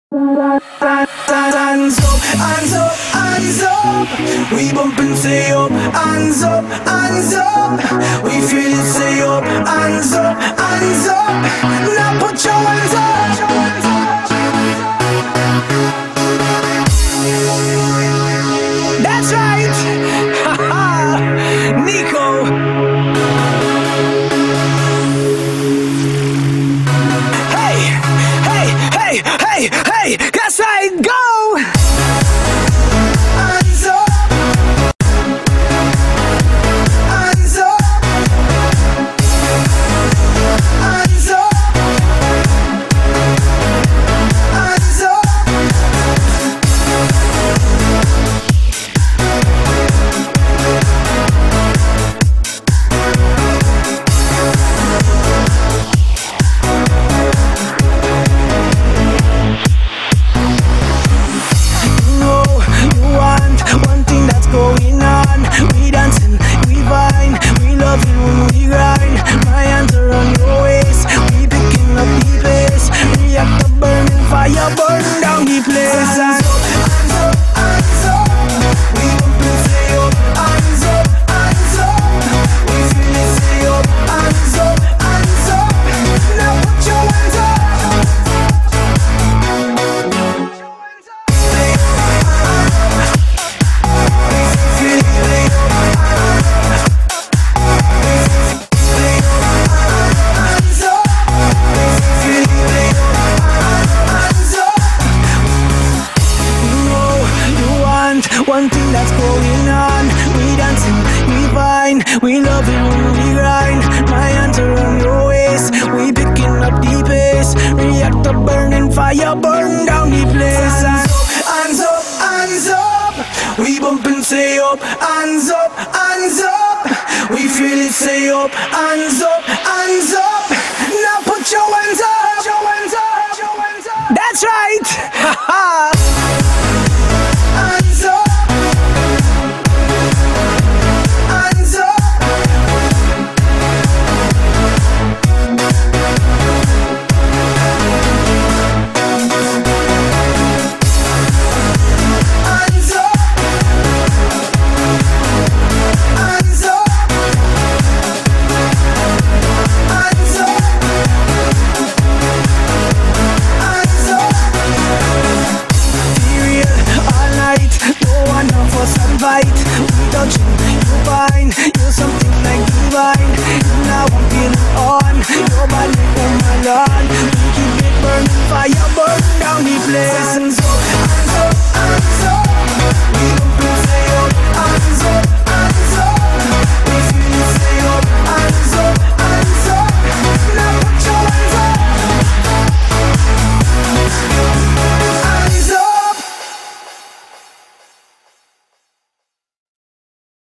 Hands up, hands up, hands up. We bump and say up, hands up, hands up. We feel it, say up, hands up, hands up. Now put your hands up. That's right. Nico. Hey, hey, hey, hey, hey. That's right. Go. Hands up. Hands up. Hands up. Hands up. Going on, we dancing, we vine, we love it when we grind. My hands are on your waist, we picking up the pace. React the burning fire, burn down the place. Hands up, hands up, hands up. We bump and say up, hands up, hands up. We feel it, say up, hands up, hands up. Now put your hands up. One thing that's going on, we dancing, we vine, we love it when we grind. My hands are on your waist, we picking up the pace. React the burning fire, burn down the place. Hands up, hands up. We bump and say up, hands up, hands up. We feel it, say up, hands up, hands up. Now put your hands up, your hands up, your hands up. That's right.